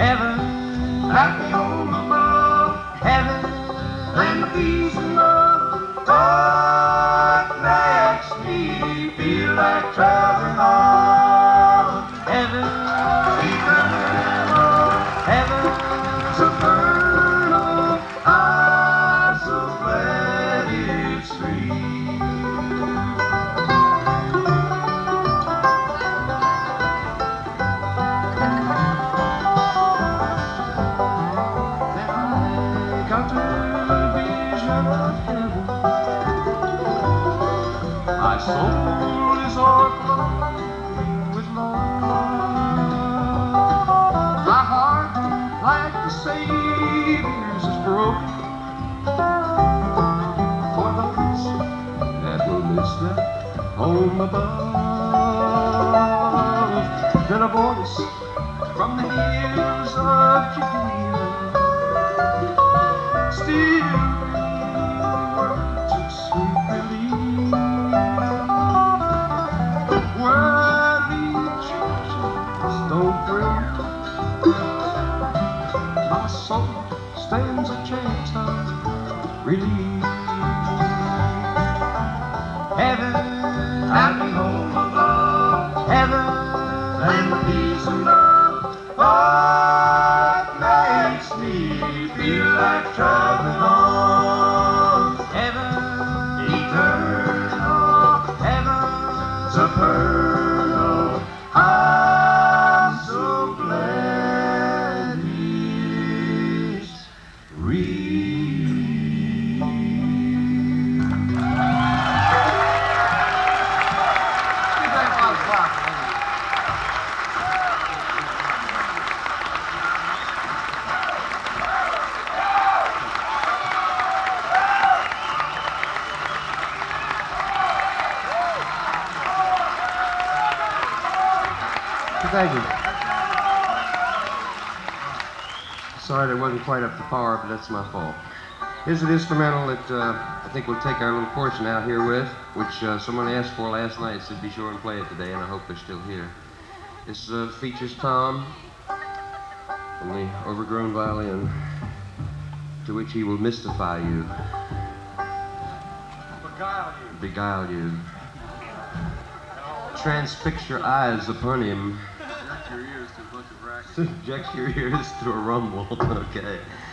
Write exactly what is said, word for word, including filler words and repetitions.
Heaven, happy home above. Heaven, and the peace and love. What makes me feel like traveling on? Heaven, eternal. Heaven, supernal. I'm so glad it's free. My soul is overflowing with love. My heart, like the Savior's, is broken for those that will miss that home above. Then a voice from the hills of Judea, still words of sweet relief. Worldly churches don't bring. My soul stands a chance of relief. Heaven, happy home above. Heaven, and peace and love. What makes me feel like traveling on? Heaven, eternal. Heaven, supernal. I'm so glad it's real. Give that one a clap. Thank you. Sorry that wasn't quite up to par, but that's my fault. Here's an instrumental that uh, I think we'll take our little portion out here with, which uh, someone asked for last night, said be sure and play it today, and I hope they're still here. This uh, features Tom on the overgrown violin, to which he will mystify you. Beguile you. Beguile you. Transfix your eyes upon him. Subject your ears to a bunch of racket. Subject your ears to a rumble. Okay.